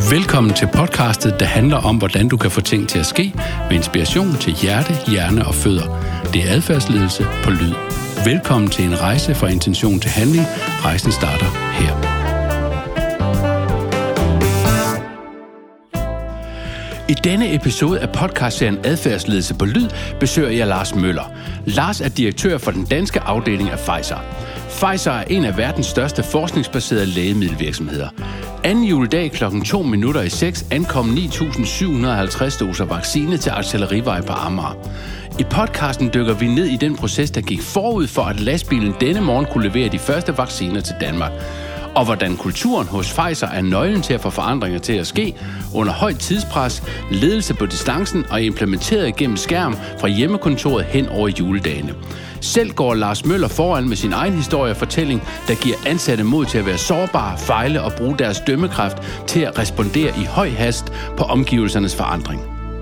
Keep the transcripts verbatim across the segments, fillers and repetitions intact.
Velkommen til podcastet, der handler om, hvordan du kan få ting til at ske med inspiration til hjerte, hjerne og fødder. Det er adfærdsledelse på lyd. Velkommen til en rejse fra intention til handling. Rejsen starter her. I denne episode af podcastserien Adfærdsledelse på lyd besøger jeg Lars Møller. Lars er direktør for den danske afdeling af Pfizer. Pfizer er en af verdens største forskningsbaserede lægemiddelvirksomheder. Anden juledag klokken to minutter i seks ankom ni tusind syv hundrede og halvtreds doser vaccine til Artillerivej på Amager. I podcasten dykker vi ned i den proces, der gik forud for, at lastbilen denne morgen kunne levere de første vacciner til Danmark. Og hvordan kulturen hos Pfizer er nøglen til at få forandringer til at ske under højt tidspres, ledelse på distancen og implementeret gennem skærm fra hjemmekontoret hen over juledagene. Selv går Lars Møller foran med sin egen historie og fortælling, der giver ansatte mod til at være sårbare, fejle og bruge deres dømmekraft til at respondere i høj hast på omgivelsernes forandring.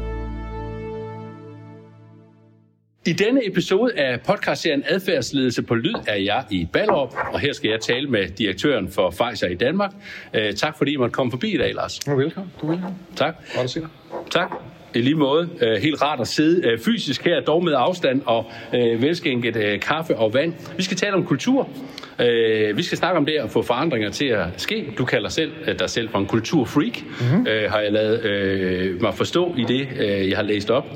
I denne episode af podcastserien Adfærdsledelse på lyd er jeg i Ballerup, og her skal jeg tale med direktøren for Pfizer i Danmark. Uh, tak fordi I måtte komme forbi i dag, Lars. Du er velkommen. Du er velkommen. Tak. Godt at se dig. Tak. I lige måde. Uh, helt rart at sidde uh, fysisk her, dog med afstand og uh, velskænket uh, kaffe og vand. Vi skal tale om kultur. Uh, vi skal snakke om det at få forandringer til at ske. Du kalder selv uh, dig selv for en kulturfreak, mm-hmm. uh, har jeg lavet uh, mig forstå i det, uh, jeg har læst op.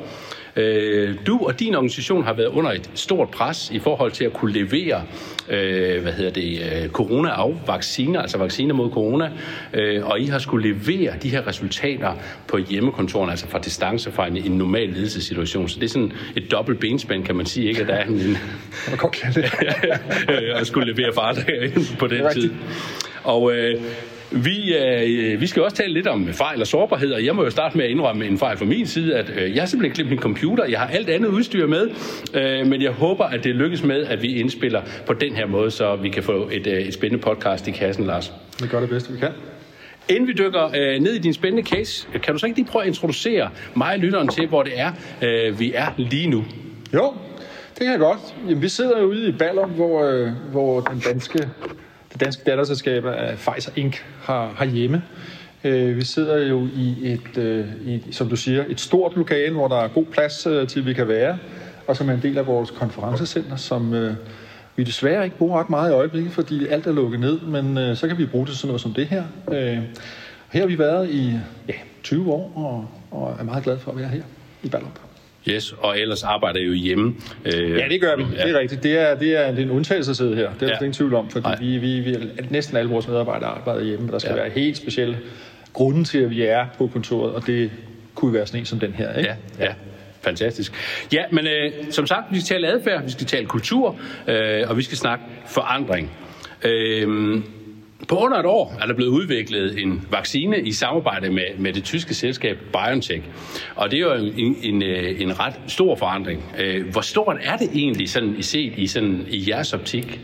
Du og din organisation har været under et stort pres i forhold til at kunne levere øh, hvad hedder det, corona-vacciner, altså vacciner mod corona, øh, og I har skulle levere de her resultater på hjemmekontoren, altså fra distance fra en, en normal ledelsessituation. Så det er sådan et dobbelt benspænd, kan man sige, ikke? At der er en, en jeg godt kalde det. at skulle levere forandringer på den tid. Og øh, Vi, øh, vi skal også tale lidt om fejl og sårbarhed, og jeg må jo starte med at indrømme en fejl fra min side, at øh, jeg har simpelthen glemt min computer. Jeg har alt andet udstyr med, øh, men jeg håber, at det lykkes med, at vi indspiller på den her måde, så vi kan få et, øh, et spændende podcast i kassen, Lars. Vi gør det bedste, vi kan. Inden vi dykker øh, ned i din spændende case, kan du så ikke lige prøve at introducere mig og lytteren til, hvor det er, øh, vi er lige nu? Jo, det kan jeg godt. Jamen, vi sidder jo ude i Ballerup, hvor, øh, hvor den danske... Det danske datterselskab af Pfizer Incorporated har, har hjemme. Øh, vi sidder jo i et, øh, i, som du siger, et stort lokale, hvor der er god plads øh, til, vi kan være, og som er en del af vores konferencecenter, som øh, vi desværre ikke bruger ret meget i øjeblikket, fordi alt er lukket ned, men øh, så kan vi bruge det til sådan noget som det her. Øh, her har vi været i ja, tyve år, og, og er meget glade for at være her i Ballerup. Yes, og ellers arbejder I jo hjemme. Øh, ja, det gør vi. Ja. Det er rigtigt. Det er, det er, det er en undtagelse at sidde her. Det er ja. ingen tvivl om, fordi vi, vi, vi næsten alle vores medarbejdere arbejder hjemme, men der skal ja. være helt specielle grunde til, at vi er på kontoret, og det kunne være sådan en som den her, ikke? Ja, ja. Fantastisk. Ja, men øh, som sagt, vi skal tale adfærd, vi skal tale kultur, øh, og vi skal snakke forandring. Øh, På under et år er der blevet udviklet en vaccine i samarbejde med, med det tyske selskab BioNTech. Og det er jo en, en, en ret stor forandring. Hvor stort er det egentlig sådan, i set i, sådan, i jeres optik?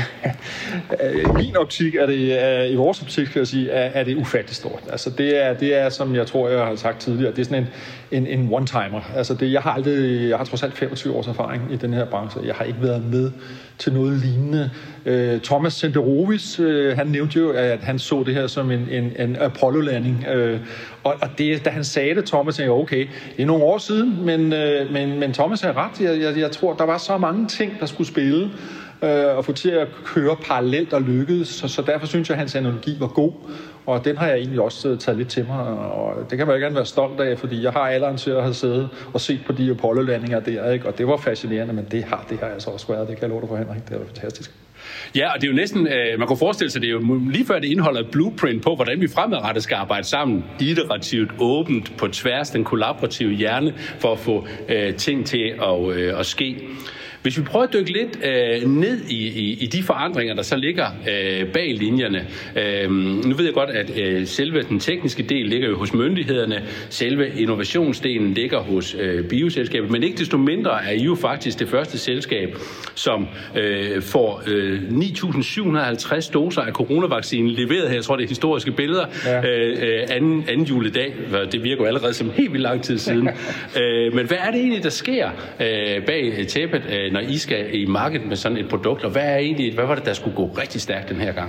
I min optik er det, i vores optik skal jeg sige, er, er det ufatteligt stort. Altså det er, det er, som jeg tror, jeg har sagt tidligere, det er sådan en, en, en one-timer. Altså det, jeg har aldrig, jeg har trods alt femogtyve års erfaring i den her branche. Jeg har ikke været med til noget lignende. Uh, Thomas Senderovic, uh, han nævnte jo, at han så det her som en, en, en Apollo-landing. Uh, og, og det, da han sagde det, Thomas sagde, okay, det er nogle år siden, men, uh, men, men Thomas havde ret. Jeg, jeg, jeg tror, der var så mange ting, der skulle spille, og få til at køre parallelt og lykkedes, så, så derfor synes jeg, at hans analogi var god, og den har jeg egentlig også taget lidt til mig, og det kan man jo gerne være stolt af, fordi jeg har alderen til at have siddet og set på de Apollo-landinger der, ikke? Og det var fascinerende, men det har det har altså også været, det kan jeg love dig for, Henrik, det er fantastisk. Ja, og det er jo næsten, øh, man kunne forestille sig, det er jo lige før det indeholder et blueprint på, hvordan vi fremadrettet skal arbejde sammen, iterativt, åbent, på tværs, den kollaborative hjerne, for at få øh, ting til at, øh, at ske. Hvis vi prøver at dykke lidt øh, ned i, i, i de forandringer, der så ligger øh, bag linjerne. Øh, nu ved jeg godt, at øh, selve den tekniske del ligger jo hos myndighederne. Selve innovationsdelen ligger hos øh, bioselskabet. Men ikke desto mindre er I jo faktisk det første selskab, som øh, får øh, ni tusind syv hundrede og halvtreds doser af coronavaccinen leveret her. Jeg tror, det er historiske billeder. Ja. Øh, anden, anden juledag. Det virker jo allerede som helt vildt lang tid siden. øh, men hvad er det egentlig, der sker øh, bag tæppet, øh, når I skal i markedet med sådan et produkt, og hvad er egentlig, hvad var det, der skulle gå rigtig stærkt den her gang?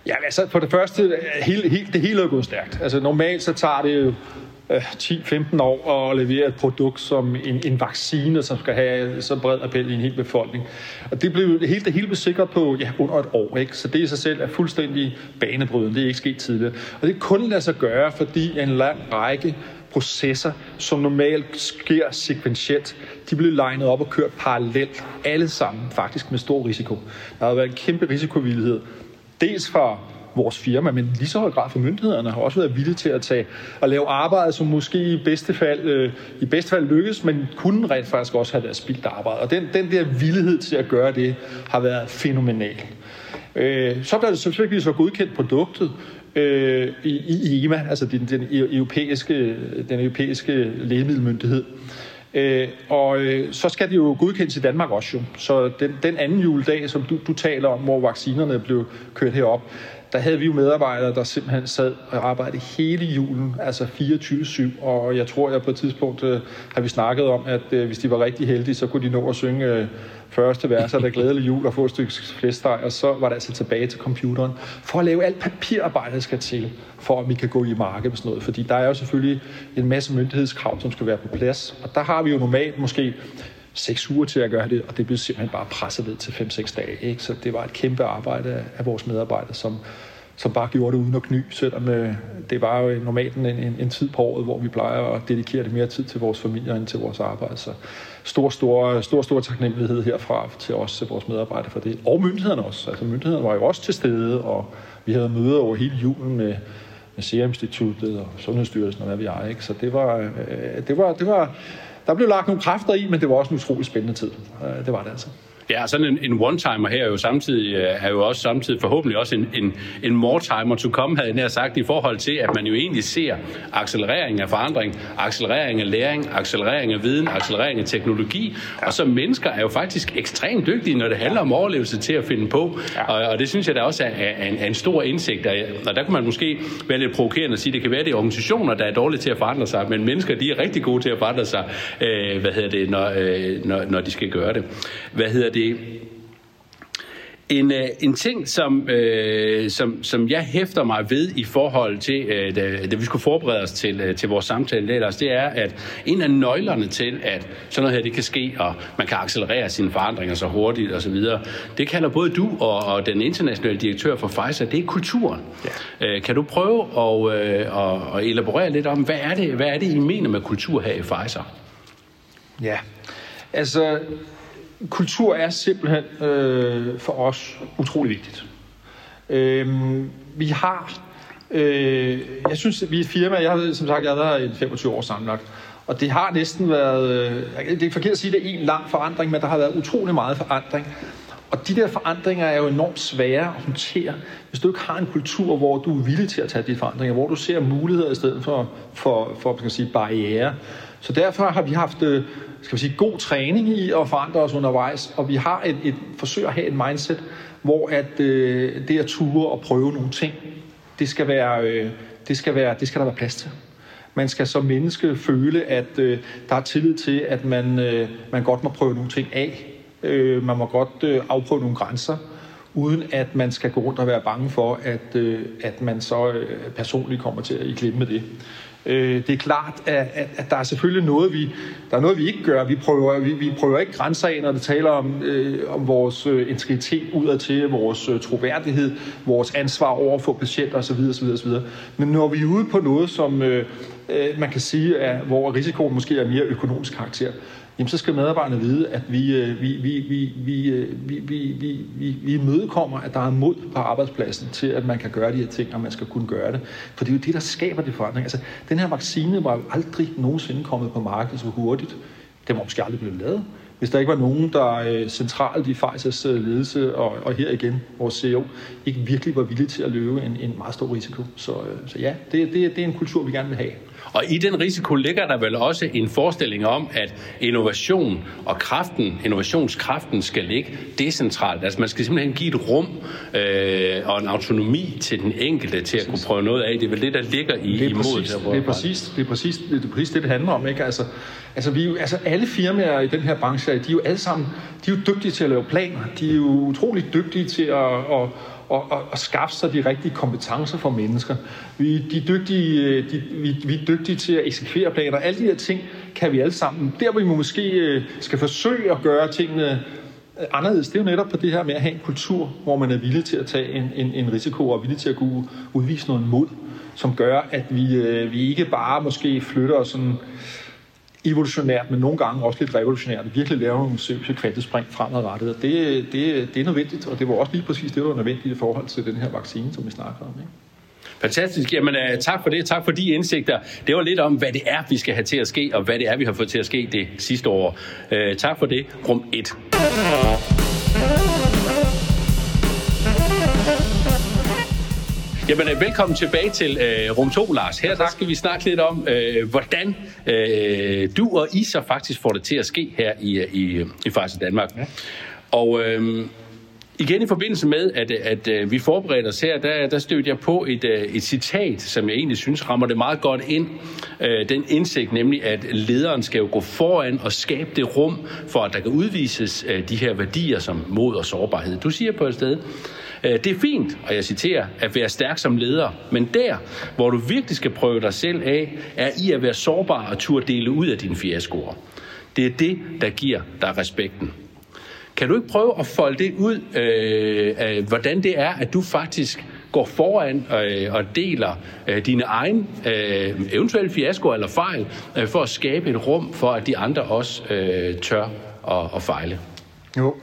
Ja, altså for det første, hele, hele, det hele er gået stærkt. Altså normalt så tager det jo ti til femten år at levere et produkt som en, en vaccine, som skal have så bred appel i en hel befolkning. Og det blev helt det hele blev sikret på ja, under et år, ikke? Så det i sig selv er fuldstændig banebrydende. Det er ikke sket tidligere. Og det kun lader sig gøre, fordi en lang række processer, som normalt sker sekventielt, de blev legnet op og kørt parallelt, alle sammen faktisk med stor risiko. Der har været en kæmpe risikovillighed, dels fra vores firma, men lige så høj grad for myndighederne har også været villige til at tage og lave arbejde, som måske i bedste fald, øh, i bedste fald lykkes, men kunne rent faktisk også have været spildt arbejde. Og den, den der villighed til at gøre det har været fænomenal. Øh, så blev det selvfølgelig så godkendt produktet øh, i, i E M A, altså den, den, europæiske, den europæiske lægemiddelmyndighed. Øh, og øh, så skal det jo godkendes i Danmark også jo. Så den, den anden juledag, som du, du taler om, hvor vaccinerne blev kørt herop, der havde vi jo medarbejdere, der simpelthen sad og arbejdede hele julen, altså fireogtyve syv, og jeg tror, at på et tidspunkt øh, har vi snakket om, at øh, hvis de var rigtig heldige, så kunne de nå at synge øh, første vers af Der glædelig jul og få et stykke flæskesteg, og så var det altså tilbage til computeren, for at lave alt papirarbejde, der skal til, for at vi kan gå i marked med sådan noget, fordi der er jo selvfølgelig en masse myndighedskrav, som skal være på plads, og der har vi jo normalt måske seks uger til at gøre det, og det blev simpelthen bare presset ned til fem seks dage. Ikke? Så det var et kæmpe arbejde af vores medarbejdere, som, som bare gjorde det uden at kny, selvom øh, det var jo normalt en, en, en tid på året, hvor vi plejer at dedikere det mere tid til vores familier end til vores arbejde. Så stor, stor, stor, stor taknemmelighed herfra til os, til vores medarbejdere for det. Og myndighederne også. Altså myndighederne var jo også til stede, og vi havde møder over hele julen med med Serum Instituttet og Sundhedsstyrelsen og hvad vi er, ikke? Så det var, øh, det var, det var, der blev lagt nogle kræfter i, men det var også en utrolig spændende tid. Øh, det var det altså. Ja, sådan en, en one-timer her er jo samtidig, er jo også samtidig forhåbentlig også en, en, en more-timer to come, havde jeg nær sagt, i forhold til, at man jo egentlig ser accelerering af forandring, accelerering af læring, accelerering af viden, accelerering af teknologi, ja. Og så mennesker er jo faktisk ekstremt dygtige, når det handler om overlevelse til at finde på, ja. og, og det synes jeg da også er, er, en, er en stor indsigt, og der kunne man måske være lidt provokerende at sige, at det kan være, at det er organisationer, der er dårlige til at forandre sig, men mennesker, de er rigtig gode til at forandre sig, øh, hvad hedder det, når, øh, når, når de skal gøre det. Hvad hedder det? En, en ting, som, øh, som, som jeg hæfter mig ved i forhold til, øh, da, da vi skulle forberede os til, øh, til vores samtale, det er, at en af nøglerne til, at sådan noget her det kan ske, og man kan accelerere sine forandringer så hurtigt osv., det kalder både du og, og den internationale direktør for Pfizer, det er kulturen. Ja. Øh, kan du prøve at, øh, at, at elaborere lidt om, hvad er, det, hvad er det, I mener med kultur her i Pfizer? Ja, altså kultur er simpelthen øh, for os utrolig vigtigt. Øh, vi har, øh, jeg synes, at vi er et firma, jeg har som sagt, jeg har været her i femogtyve år sammenlagt, og det har næsten været, øh, det er forkert at sige, at det er en lang forandring, men der har været utrolig meget forandring. Og de der forandringer er jo enormt svære at håndtere, hvis du ikke har en kultur, hvor du er villig til at tage de forandringer, hvor du ser muligheder i stedet for, for, for skal sige, barriere. Så derfor har vi haft skal vi sige, god træning i at forandre os undervejs, og vi har et, et forsøg at have et mindset, hvor at, øh, det at ture og prøve nogle ting, det skal, være, øh, det, skal være, det skal der være plads til. Man skal som menneske føle, at øh, der er tillid til, at man, øh, man godt må prøve nogle ting af. Øh, man må godt øh, afprøve nogle grænser, uden at man skal gå rundt og være bange for, at, øh, at man så øh, personligt kommer til at i klemme med det. Øh, det er klart, at, at, at der er selvfølgelig noget, vi, der er noget, vi ikke gør. Vi prøver, vi, vi prøver ikke grænser af, når det taler om, øh, om vores øh, integritet udadtil, vores øh, troværdighed, vores ansvar over for patienter osv. osv., osv. Men når vi er ude på noget, som øh, øh, man kan sige, er, hvor risikoen måske er mere økonomisk karakter, jamen så skal medarbejderne vide, at vi, vi, vi, vi, vi, vi, vi, vi, vi imødekommer, at der er mod på arbejdspladsen til, at man kan gøre de her ting, og man skal kunne gøre det. For det er jo det, der skaber det forandring. Altså, den her vaccine var jo aldrig nogensinde kommet på markedet så hurtigt. Den var måske aldrig blevet lavet, hvis der ikke var nogen, der øh, centralt i Pfizers øh, ledelse, og, og her igen vores C E O, ikke virkelig var villige til at løbe en, en meget stor risiko. Så, øh, så ja, det, det, det er en kultur, vi gerne vil have. Og i den risiko ligger der vel også en forestilling om, at innovation og kraften, innovationskraften skal ligge decentralt. Altså man skal simpelthen give et rum øh, og en autonomi til den enkelte til at kunne prøve noget af. Det er vel det, der ligger i det er imod. Præcis, det er præcis det, er præcis, det, er præcis det, det handler om. Ikke? Altså, altså, vi, altså alle firmaer i den her branche fakta, de er jo alle sammen, de er jo dygtige til at lave planer. De er jo utrolig dygtige til at, at, at, at, at skaffe sig de rigtige kompetencer for mennesker. Vi, de er dygtige, de, vi, vi er dygtige til at eksekvere planer. Alle de her ting kan vi alle sammen. Der, hvor vi måske skal forsøge at gøre tingene anderledes, det er jo netop på det her med at have en kultur, hvor man er villig til at tage en, en, en risiko og er villig til at kunne udvise noget mod, som gør, at vi, øh, vi ikke bare måske flytter os sådan evolutionært, men nogle gange også lidt revolutionært, virkelig laver nogle seriøse kvantespring fremadrettet. Det, det, det er nødvendigt, og det var også lige præcis det, der var nødvendigt i forhold til den her vaccine, som vi snakker om. Ikke? Fantastisk. Jamen, uh, tak for det. Tak for de indsigter. Det var lidt om, hvad det er, vi skal have til at ske, og hvad det er, vi har fået til at ske det sidste år. Uh, tak for det. Rum et. Jamen, velkommen tilbage til uh, Rum to, Lars. Her der skal vi snakke lidt om, uh, hvordan uh, du og I så faktisk får det til at ske her i, i, i Pfizer Danmark. Ja. Og uh, igen i forbindelse med, at, at, at vi forbereder os her, der, der stødte jeg på et, et citat, som jeg egentlig synes rammer det meget godt ind. Den indsigt, nemlig at lederen skal jo gå foran og skabe det rum, for at der kan udvises de her værdier som mod og sårbarhed. Du siger på et sted, det er fint, og jeg citerer, at være stærk som leder, men der, hvor du virkelig skal prøve dig selv af, er i at være sårbar og turde dele ud af dine fiaskoer. Det er det, der giver dig respekten. Kan du ikke prøve at folde det ud, øh, øh, hvordan det er, at du faktisk går foran øh, og deler øh, dine egne øh, eventuelle fiaskoer eller fejl, øh, for at skabe et rum for, at de andre også øh, tør at, at fejle? Jo.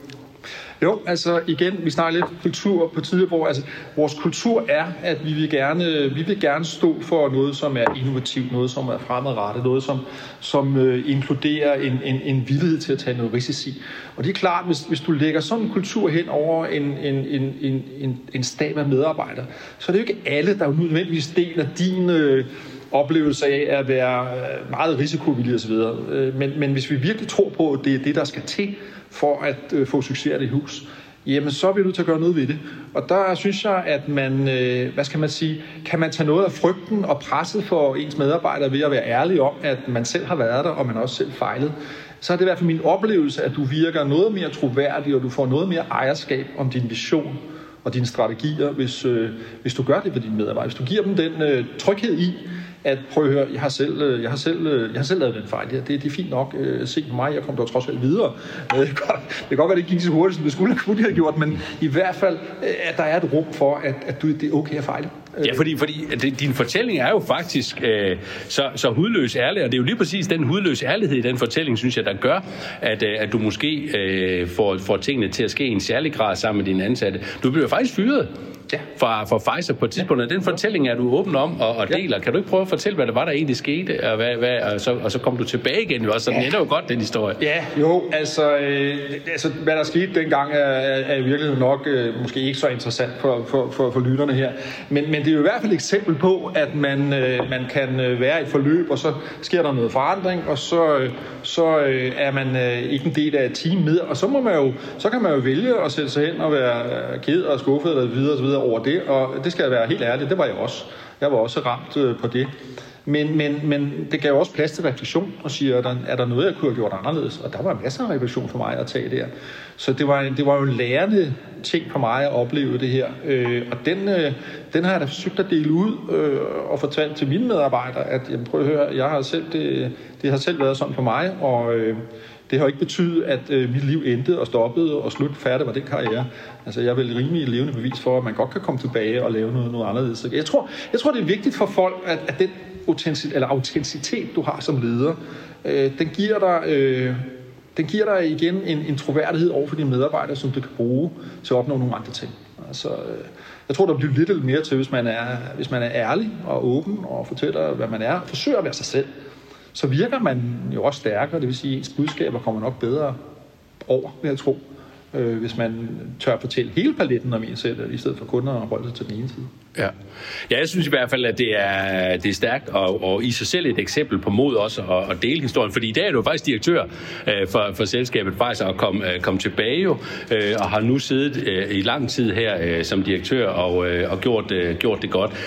Jo, altså igen, vi snakker lidt kultur på tider, hvor altså, vores kultur er, at vi vil, gerne, vi vil gerne stå for noget, som er innovativt, noget, som er fremadrettet, noget, som, som øh, inkluderer en, en, en villighed til at tage noget risici. Og det er klart, hvis, hvis du lægger sådan en kultur hen over en, en, en, en, en, en stab af medarbejdere, så er det jo ikke alle, der jo nødvendigvis deler din øh, oplevelse af at være meget risikovillig osv. Men, men hvis vi virkelig tror på, at det er det, der skal til, for at øh, få succes af det hus, jamen så er vi nødt til at gøre noget ved det. Og der synes jeg, at man, øh, hvad skal man sige, kan man tage noget af frygten og presset for ens medarbejdere ved at være ærlig om, at man selv har været der, og man også selv fejlet, så er det i hvert fald min oplevelse, at du virker noget mere troværdig, og du får noget mere ejerskab om din vision og dine strategier, hvis, øh, hvis du gør det for dine medarbejdere. Hvis du giver dem den øh, tryghed i, at prøv at høre, jeg har selv, jeg har selv, jeg har selv lavet den fejl. Det, det er fint nok. Se på mig, jeg kom dog trods alt videre. Det kan godt, det kan godt være, det ikke gik så hurtigt, som det skulle have gjort, men i hvert fald, at der er et rum for, at, at du, det er okay at fejle. Ja, fordi, fordi din fortælling er jo faktisk øh, så, så hudløs ærlig, og det er jo lige præcis den hudløs ærlighed i den fortælling, synes jeg, der gør, at, øh, at du måske øh, får, får tingene til at ske i en særlig grad sammen med dine ansatte. Du bliver faktisk fyret. Ja. Fra, fra Pfizer på et tidspunkt, og den fortælling er du åben om og, og deler. Ja. Kan du ikke prøve at fortælle, hvad der var, der egentlig skete, og, hvad, hvad, og, så, og så kom du tilbage igen, jo også, så ja. Den ender jo godt, den historie. Ja, jo, altså, øh, altså hvad der skete dengang, er, er i virkeligheden nok øh, måske ikke så interessant for, for, for, for lytterne her, men, men det er jo i hvert fald et eksempel på, at man, øh, man kan være i et forløb, og så sker der noget forandring, og så, øh, så øh, er man øh, ikke en del af et team med, og så, må man jo, så kan man jo vælge at sætte sig hen og være ked og skuffet og videre, og så videre over det, og det skal jeg være helt ærlig, det var jeg også. Jeg var også ramt øh, på det. Men, men, men det gav jo også plads til refleksion og siger, er der, er der noget, jeg kunne have gjort anderledes? Og der var masser af refleksion for mig at tage der. Så det var, det var jo en lærende ting for mig at opleve det her. Øh, og den, øh, den har jeg da forsøgt at dele ud øh, og fortalt til mine medarbejdere, at jamen, prøv at høre, jeg har selv, det, det har selv været sådan for mig, og øh, det har ikke betydet, at øh, mit liv endte og stoppede og slut færdig var den karriere. Altså, jeg er vel rimelig levende bevis for, at man godt kan komme tilbage og lave noget, noget anderledes. Jeg tror, jeg tror, det er vigtigt for folk, at, at den autenticitet, eller autenticitet, du har som leder, øh, den giver dig, øh, den giver dig igen en, en troværdighed over for dine medarbejdere, som du kan bruge til at opnå nogle andre ting. Altså, øh, jeg tror, der bliver lidt eller mere til, hvis man er, hvis man er ærlig og åben og fortæller, hvad man er, og forsøger at være sig selv. Så virker man jo også stærkere, det vil sige, at ens budskaber kommer nok bedre over, vil jeg tro, øh, hvis man tør fortælle hele paletten om en selv, i stedet for kun at holde sig til den ene side. Ja. ja, jeg synes i hvert fald, at det er, det er stærkt, og, og i sig selv et eksempel på mod også at, at dele historien, fordi i dag er du faktisk direktør øh, for, for selskabet Pfizer og kom, øh, kom tilbage jo, øh, og har nu siddet øh, i lang tid her øh, som direktør og, øh, og gjort, øh, gjort det godt.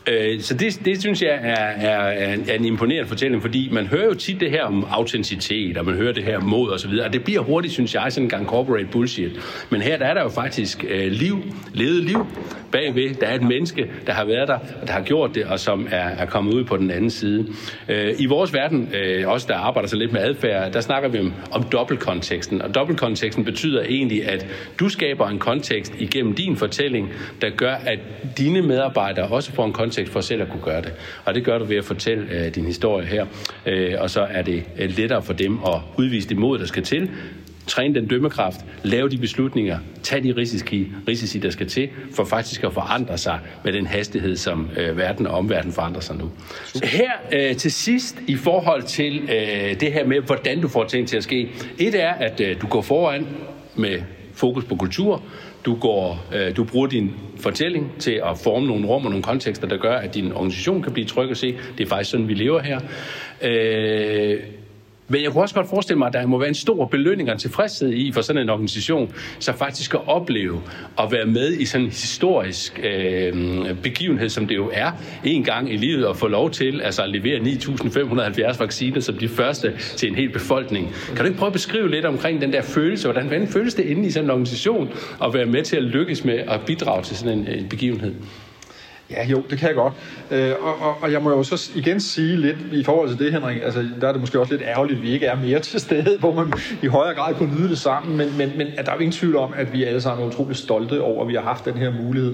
Så det, det synes jeg er, er, er en imponerende fortælling, fordi man hører jo tit det her om autenticitet, og man hører det her mod og så videre, og det bliver hurtigt, synes jeg, sådan en gang corporate bullshit. Men her der er der jo faktisk øh, liv, levet liv bagved. Der er et menneske, der har været der, og der har gjort det, og som er, er kommet ud på den anden side. Øh, I vores verden, øh, også der arbejder så lidt med adfærd, der snakker vi om, om dobbeltkonteksten, og dobbeltkonteksten betyder egentlig, at du skaber en kontekst igennem din fortælling, der gør, at dine medarbejdere også får en kontekst for selv at kunne gøre det. Og det gør du ved at fortælle øh, din historie her. Øh, og så er det øh, lettere for dem at udvise det mod, der skal til. Træne den dømmekraft. Lave de beslutninger. Tag de risici, risici, der skal til, for faktisk at forandre sig med den hastighed, som øh, verden og omverdenen forandrer sig nu. Så her øh, til sidst i forhold til øh, det her med, hvordan du får ting til at ske. Et er, at øh, du går foran med fokus på kultur. Du, går, øh, du bruger din fortælling til at forme nogle rum og nogle kontekster, der gør, at din organisation kan blive tryg at se. Det er faktisk sådan, vi lever her. Øh, men jeg kunne også godt forestille mig, at der må være en stor belønning og tilfredshed i for sådan en organisation, så faktisk skal opleve at være med i sådan en historisk øh, begivenhed, som det jo er en gang i livet, at få lov til altså at levere ni tusind fem hundrede og halvfjerds vacciner som de første til en hel befolkning. Kan du ikke prøve at beskrive lidt omkring den der følelse? Hvordan, hvordan føles det inde i sådan en organisation at være med til at lykkes med at bidrage til sådan en, en begivenhed? Ja, jo, det kan jeg godt. Øh, og, og, og jeg må jo så igen sige lidt i forhold til det, Henrik, altså der er det måske også lidt ærgerligt, at vi ikke er mere til stede, hvor man i højere grad kunne nyde det sammen, men, men, men der er jo ingen tvivl om, at vi alle sammen er utroligt stolte over, at vi har haft den her mulighed.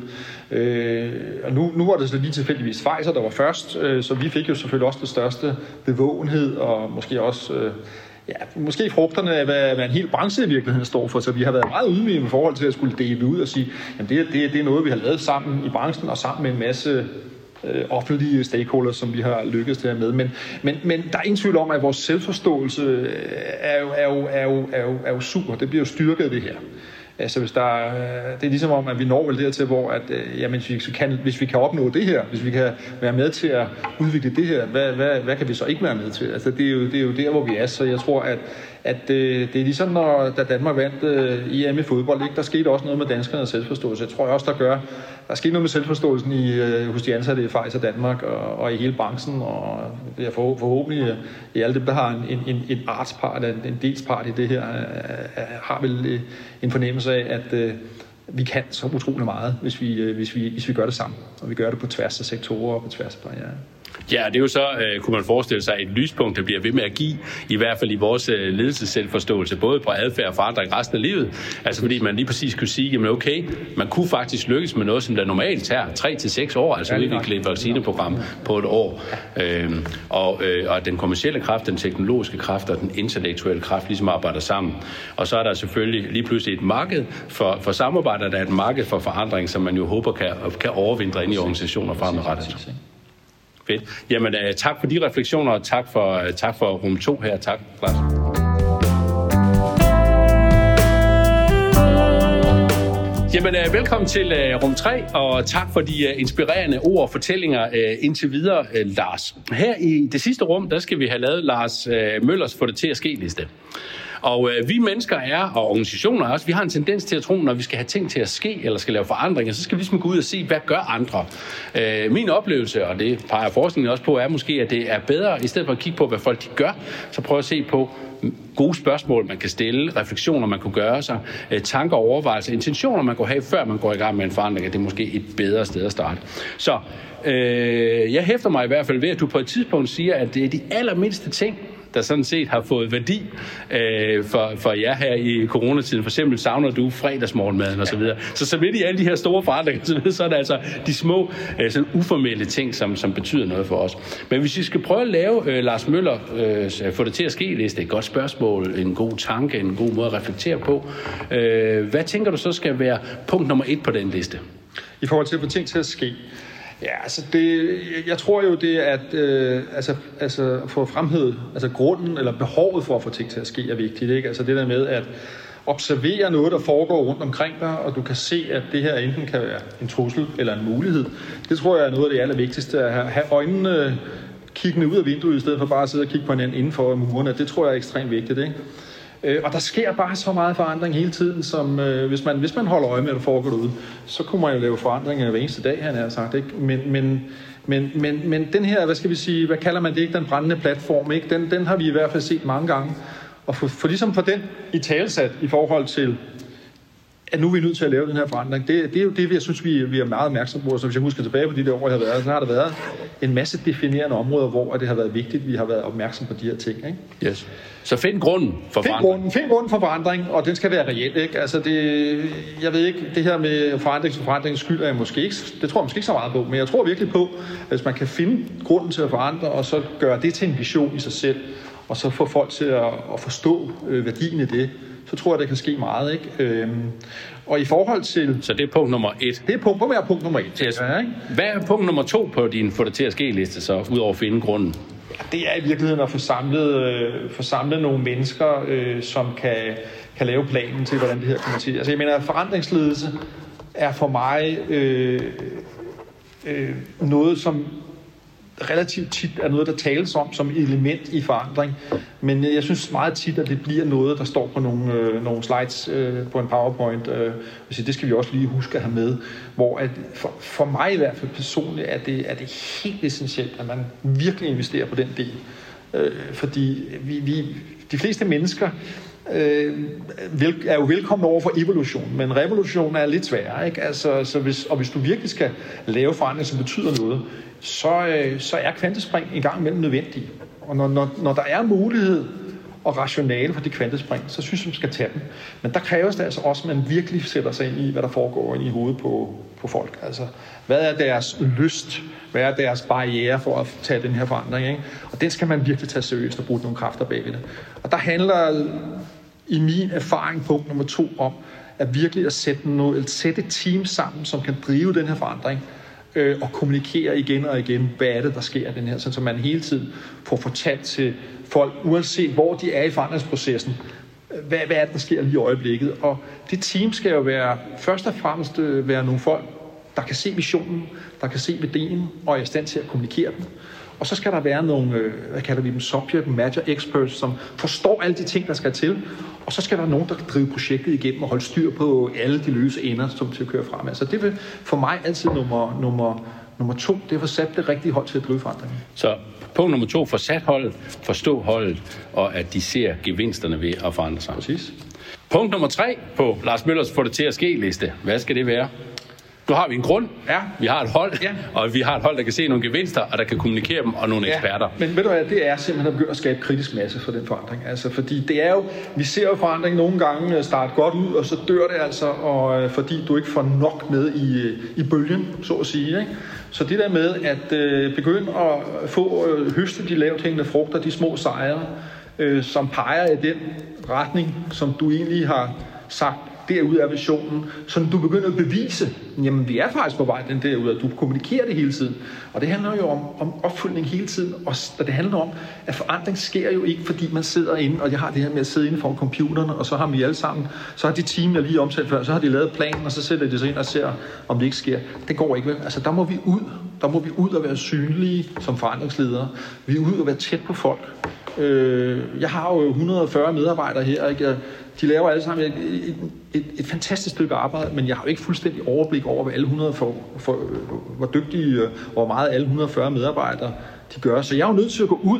Øh, og nu, nu var det så lige tilfældigvis Pfizer, der var først, øh, så vi fik jo selvfølgelig også det største bevågenhed, og måske også... Øh, Ja, måske frugterne af, hvad, hvad en hel branche i virkeligheden står for, så vi har været meget ydmyge i forhold til at skulle dele ud og sige, at det, det, det er noget, vi har lavet sammen i branchen og sammen med en masse øh, offentlige stakeholders, som vi har lykkedes til at med. Men, men, men der er ingen tvivl om, at vores selvforståelse er jo, er jo, er jo, er jo, er jo super. Det bliver jo styrket af det her. Altså hvis der, det er ligesom om, at vi når vel dertil, hvor at, jamen, hvis, vi kan, hvis vi kan opnå det her, hvis vi kan være med til at udvikle det her, hvad, hvad, hvad kan vi så ikke være med til? Altså det er jo, det er jo der, hvor vi er, så jeg tror, at, at det er ligesom, når da Danmark vandt E M i fodbold, ikke? Der skete også noget med danskernes selvforståelse. Jeg tror også, der gør, der skete noget med selvforståelsen i, hos de ansatte i Pfizer Danmark og, og i hele branchen, og det er for, forhåbentlig i alle dem, der har en, en, en artspart, en, en delspart i det her, har vel en fornemmelse af, at øh, vi kan så utrolig meget, hvis vi, øh, hvis, vi, hvis vi gør det sammen, og vi gør det på tværs af sektorer og på tværs af barrierer. Ja, det er jo så, øh, kunne man forestille sig, et lyspunkt, der bliver ved med at give, i hvert fald i vores øh, ledelsesselvforståelse, både på adfærd og forandring resten af livet. Altså fordi man lige præcis kunne sige, jamen okay, man kunne faktisk lykkes med noget, som der normalt tager tre til seks år, altså ja, udvikle et vaccineprogram på et år. Øh, og, øh, og den kommercielle kraft, den teknologiske kraft og den intellektuelle kraft ligesom arbejder sammen. Og så er der selvfølgelig lige pludselig et marked for, for samarbejder, der er et marked for forandring, som man jo håber kan, kan overvindre ind i organisationer fremadrettet. Fedt. Jamen, uh, tak for de refleksioner, og tak for, uh, tak for rum to her. Tak, Lars. Jamen, uh, velkommen til uh, rum tre, og tak for de uh, inspirerende ord og fortællinger uh, indtil videre, uh, Lars. Her i det sidste rum, der skal vi have lavet Lars uh, Møllers Få det til at ske-liste. Og øh, vi mennesker er, og organisationer også, vi har en tendens til at tro, når vi skal have ting til at ske, eller skal lave forandringer, så skal vi ligesom gå ud og se, hvad gør andre. Øh, min oplevelse, og det peger forskningen også på, er måske, at det er bedre, i stedet for at kigge på, hvad folk de gør, så prøv at se på gode spørgsmål, man kan stille, refleksioner, man kunne gøre sig, øh, tanker og overvejelser, intentioner, man kunne have, før man går i gang med en forandring, at det er måske et bedre sted at starte. Så øh, jeg hæfter mig i hvert fald ved, at du på et tidspunkt siger, at det er de allermindste ting, der sådan set har fået værdi øh, for, for jer her i coronatiden. For eksempel savner du fredagsmorgenmaden og så videre. Så så midt i alle de her store forandringer, så, videre, så er der altså de små, øh, sådan uformelle ting, som, som betyder noget for os. Men hvis vi skal prøve at lave øh, Lars Møller, øh, få det til at ske, det er et godt spørgsmål, en god tanke, en god måde at reflektere på. Øh, hvad tænker du så skal være punkt nummer et på den liste? I forhold til at få ting til at ske? Ja, altså det, jeg tror jo det at øh, altså altså få fremhævet, altså grunden eller behovet for at få ting til at ske er vigtigt, ikke? Altså det der med at observere noget der foregår rundt omkring dig, og du kan se at det her enten kan være en trussel eller en mulighed. Det tror jeg er noget af det allervigtigste, at have, have øjnene kiggende ud af vinduet i stedet for bare at sidde og kigge på hinanden inden for murene. Det tror jeg er ekstremt vigtigt, ikke? Øh, og der sker bare så meget forandring hele tiden, som øh, hvis, man, hvis man holder øje med, at det foregår derude, så kunne man jo lave forandringer hver eneste dag, han har sagt. Ikke? Men, men, Men, men, men den her, hvad skal vi sige, hvad kalder man det ikke, den brændende platform, ikke? Den, den har vi i hvert fald set mange gange. Og for, for ligesom for den i talesat i forhold til, at nu er vi nødt til at lave den her forandring, det, det er jo det, jeg synes, vi, vi er meget opmærksomme på. Så hvis jeg husker tilbage på de der år, jeg har været, så har der været en masse definerende områder, hvor det har været vigtigt, at vi har været opmærksomme på de her ting. Ikke? Yes. Så find grunden for find forandring. Grunden, find grunden for forandring, og den skal være reel. Ikke? Altså det, jeg ved ikke, det her med forandring for forandringens skyld er jeg måske ikke, det tror jeg måske ikke så meget på, men jeg tror virkelig på, at hvis man kan finde grunden til at forandre, og så gøre det til en vision i sig selv, og så få folk til at, at forstå øh, værdien i det, så tror jeg, der kan ske meget. Ikke? Øhm, og i forhold til... Så det er punkt nummer et? Det er punkt, på punkt nummer et. Yes. Ja, ikke? Hvad er punkt nummer to på din få det til at ske-liste, så udover at finde grunden? Ja, det er i virkeligheden at få samlet, øh, få samlet nogle mennesker, øh, som kan, kan lave planen til, hvordan det her kommer til. Altså jeg mener, forandringsledelse er for mig øh, øh, noget, som relativt tit er noget, der tales om som element i forandring. Men jeg synes meget tit, at det bliver noget, der står på nogle, øh, nogle slides øh, på en PowerPoint. Øh, det skal vi også lige huske at have med. Hvor at for, for mig i hvert fald personligt, er det, er det helt essentielt, at man virkelig investerer på den del. Øh, fordi vi, vi, de fleste mennesker øh, vel, er jo velkomne over for evolution, men revolution er lidt sværere. Ikke? Altså, så hvis, og hvis du virkelig skal lave forandring, som betyder noget, så, øh, så er kvantespring en gang imellem nødvendige. Og når, når, når der er mulighed og rationale for de kvantespring, så synes jeg, man skal tage dem. Men der kræves det altså også, at man virkelig sætter sig ind i, hvad der foregår ind i hovedet på, på folk. Altså, hvad er deres lyst? Hvad er deres barriere for at tage den her forandring? Ikke? Og den skal man virkelig tage seriøst og bruge nogle kræfter bagved det. Og der handler i min erfaring punkt nummer to om, at virkelig at sætte, noget, at sætte et team sammen, som kan drive den her forandring, øh, og kommunikere igen og igen, hvad er det, der sker i den her, så man hele tiden får fortalt til folk, uanset hvor de er i forandringsprocessen, hvad, hvad er det, der sker lige i øjeblikket. Og det team skal jo være, først og fremmest øh, være nogle folk, der kan se visionen, der kan se værdien, og er i stand til at kommunikere den. Og så skal der være nogle, øh, hvad kalder vi dem, subject matter experts, som forstår alle de ting, der skal til. Og så skal der nogen, der kan drive projektet igennem og holde styr på alle de løse ender, som til at køre frem. Altså det vil for mig altid nummer, nummer, nummer to, det er for sat det rigtige hold til at drive forandringen. Så punkt nummer to, for sat holdet, forstå holdet, og at de ser gevinsterne ved at forandre sig. Præcis. Punkt nummer tre på Lars Møllers få det til at ske-liste. Hvad skal det være? Nu har vi en grund, ja. Vi har et hold, ja. Og vi har et hold, der kan se nogle gevinster, og der kan kommunikere dem, og nogle ja. eksperter. Men ved du hvad, det er simpelthen at begynde at skabe kritisk masse for den forandring. Altså, fordi det er jo, vi ser jo forandring nogle gange starte godt ud, og så dør det altså, og, fordi du ikke får nok med i, i bølgen, så at sige. Ikke? Så det der med at øh, begynde at få øh, høste de lavt hængende frugter, de små sejre, øh, som peger i den retning, som du egentlig har sagt, derude af visionen, så du begynder at bevise, jamen vi er faktisk på vej den derude, at du kommunikerer det hele tiden. Og det handler jo om, om opfølgning hele tiden, og det handler om, at forandring sker jo ikke, fordi man sidder inde, og jeg har det her med at sidde inde foran computerne, og så har vi alle sammen, så har de team, jeg lige omtalt før, så har de lavet planen, og så sætter de sig ind og ser, om det ikke sker. Det går ikke, vel? Altså der må vi ud, der må vi ud og være synlige som forandringsledere. Vi er ude og være tæt på folk. Jeg har jo et hundrede og fyrre medarbejdere her, ikke? De laver alle sammen et, et, et, et fantastisk stykke arbejde, men jeg har jo ikke fuldstændig overblik over, hvad alle hundrede for, for, hvor dygtige og hvor meget alle et hundrede og fyrre medarbejdere de gør. Så jeg er jo nødt til at gå ud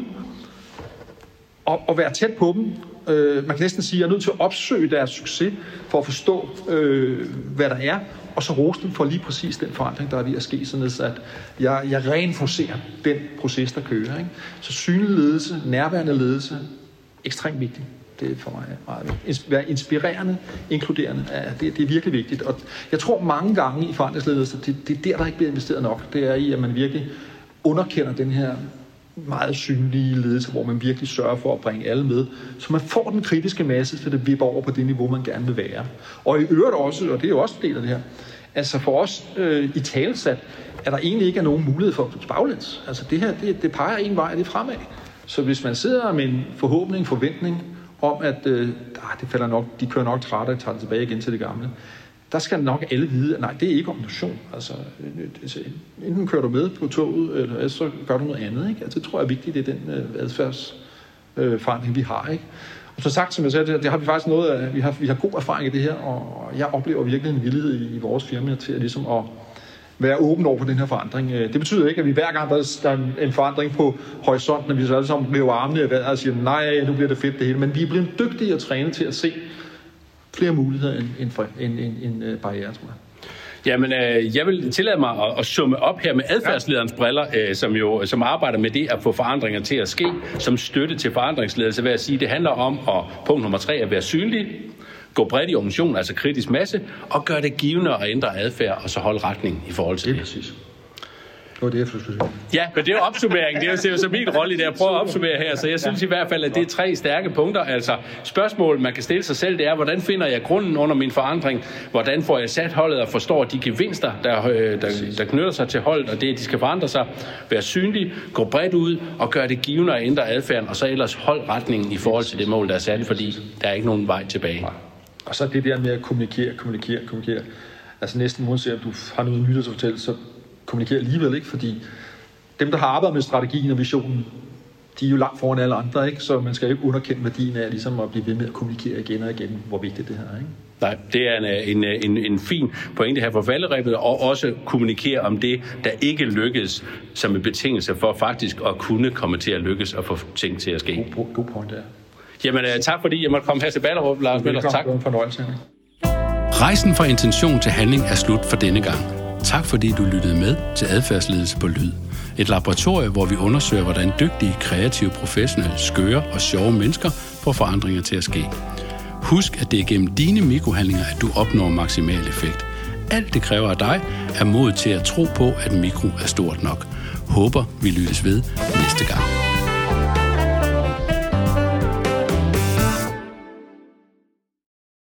og, og være tæt på dem. Øh, man kan næsten sige, at jeg er nødt til at opsøge deres succes for at forstå, øh, hvad der er, og så rose dem for lige præcis den forandring, der er ved at ske, sådan at jeg, jeg reinforcerer den proces, der kører. Ikke? Så synlig ledelse, nærværende ledelse, ekstremt vigtigt. Det er for mig meget vigtigt. Være inspirerende, inkluderende, det, det er virkelig vigtigt. Og jeg tror mange gange i forandringsledelse, det, det er der, der ikke bliver investeret nok. Det er i, at man virkelig underkender den her meget synlige ledelse, hvor man virkelig sørger for at bringe alle med, så man får den kritiske masse, så det vipper over på det niveau, man gerne vil være. Og i øvrigt også, og det er jo også en del af det her, altså for os øh, i talesat, at der egentlig ikke er nogen mulighed for baglæns. Altså det her, det, det peger en vej, det er fremad. Så hvis man sidder med en forhåbning, forventning, om at øh, det falder nok, de kører nok træt og tager det tilbage igen til det gamle. Der skal nok alle vide, at nej, det er ikke organisation. Altså, enten kører du med på toget, eller så gør du noget andet. Ikke? Altså, det tror jeg er vigtigt, det er den øh, adfærdsforandring, øh, vi har. Ikke? Og så sagt, som jeg sagde, det, det har vi faktisk noget af, vi har, vi har god erfaring i det her, og jeg oplever virkelig en villighed i, i vores firma til at, ligesom at, være åben over for den her forandring. Det betyder ikke, at vi hver gang, der er en forandring på horisonten, at vi så alle sammen bliver armene i vejret og siger, nej, nu bliver det fedt det hele. Men vi er blevet dygtige og trænet til at se flere muligheder end, end, end, end, end barriere, tror jeg. Jamen, øh, jeg vil tillade mig at, at summe op her med adfærdslederens briller, øh, som jo som arbejder med det at få forandringer til at ske, som støtte til forandringsledelse, vil jeg sige, det handler om, at punkt nummer tre, at være synlig, gå bredt i organisationen, altså kritisk masse, og gøre det givende at ændre adfærd, og så holde retning i forhold til det. Det er præcis. Det var det, jeg skulle sige. Ja, men det er jo opsummering. Det er jo så min rolle i det, jeg prøver at opsummere her. Så jeg synes i hvert fald, at det er tre stærke punkter. Altså spørgsmål, man kan stille sig selv, det er, hvordan finder jeg grunden under min forandring? Hvordan får jeg sat holdet og forstår de gevinster, der, der, der knytter sig til holdet, og det, de skal forandre sig? Være synlig, gå bredt ud og gøre det givende at ændre adfærden, og så ellers hold retningen i forhold til det mål, der er sat, fordi der er ikke nogen vej tilbage. Og så det der med at kommunikere, kommunikere, kommunikere. Altså næsten uanset om du har noget nyt at fortælle, så kommunikere alligevel, ikke? Fordi dem, der har arbejdet med strategien og visionen, de er jo langt foran alle andre, ikke? Så man skal jo ikke underkende værdien af ligesom at blive ved med at kommunikere igen og igen, hvor vigtigt det her er, ikke? Nej, det er en, en, en, en fin pointe her for falderebet, og også kommunikere om det, der ikke lykkes, som en betingelse for faktisk at kunne komme til at lykkes og få ting til at ske. God, god point, ja. Jamen, tak fordi jeg måtte komme her til Ballerup, Lars Møller. Tak. Det var en fornøjelse. Rejsen fra intention til handling er slut for denne gang. Tak fordi du lyttede med til Adfærdsledelse på Lyd. Et laboratorium, hvor vi undersøger, hvordan dygtige, kreative, professionelle, skøre og sjove mennesker får forandringer til at ske. Husk, at det er gennem dine mikrohandlinger, at du opnår maksimal effekt. Alt det kræver af dig er mod til at tro på, at mikro er stort nok. Håber, vi lyttes ved næste gang.